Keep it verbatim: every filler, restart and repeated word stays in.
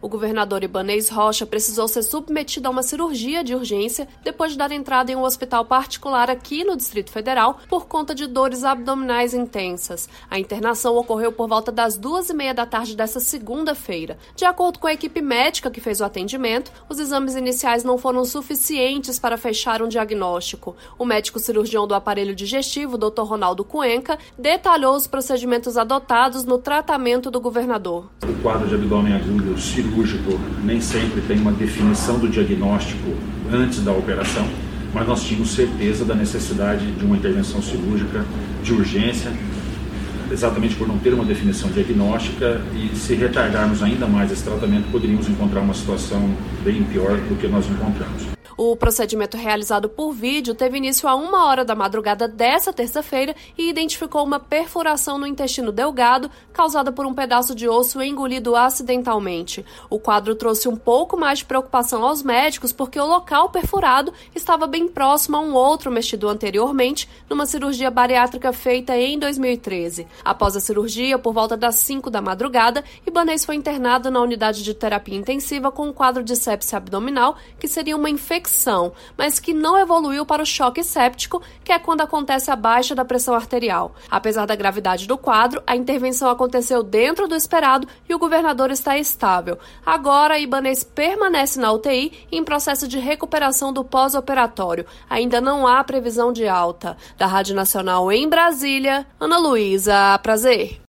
O governador Ibanez Rocha precisou ser submetido a uma cirurgia de urgência depois de dar entrada em um hospital particular aqui no Distrito Federal por conta de dores abdominais intensas. A internação ocorreu por volta das duas e meia da tarde desta segunda-feira. De acordo com a equipe médica que fez o atendimento, os exames iniciais não foram suficientes para fechar um diagnóstico. O médico cirurgião do aparelho digestivo, doutor Ronaldo Cuenca, detalhou os procedimentos adotados no tratamento do governador. O quadro de abdômen agudo cirúrgico nem sempre tem uma definição do diagnóstico antes da operação, mas nós tínhamos certeza da necessidade de uma intervenção cirúrgica de urgência, exatamente por não ter uma definição diagnóstica, e se retardarmos ainda mais esse tratamento, poderíamos encontrar uma situação bem pior do que nós encontramos. O procedimento realizado por vídeo teve início a uma hora da madrugada dessa terça-feira e identificou uma perfuração no intestino delgado causada por um pedaço de osso engolido acidentalmente. O quadro trouxe um pouco mais de preocupação aos médicos porque o local perfurado estava bem próximo a um outro mexido anteriormente numa cirurgia bariátrica feita em dois mil e treze. Após a cirurgia, por volta das cinco da madrugada, Ibanez foi internado na unidade de terapia intensiva com um quadro de sepse abdominal, que seria uma infecção mas que não evoluiu para o choque séptico, que é quando acontece a baixa da pressão arterial. Apesar da gravidade do quadro, a intervenção aconteceu dentro do esperado e o governador está estável. Agora, Ibanez permanece na U T I em processo de recuperação do pós-operatório. Ainda não há previsão de alta. Da Rádio Nacional em Brasília, Ana Luísa Prazer.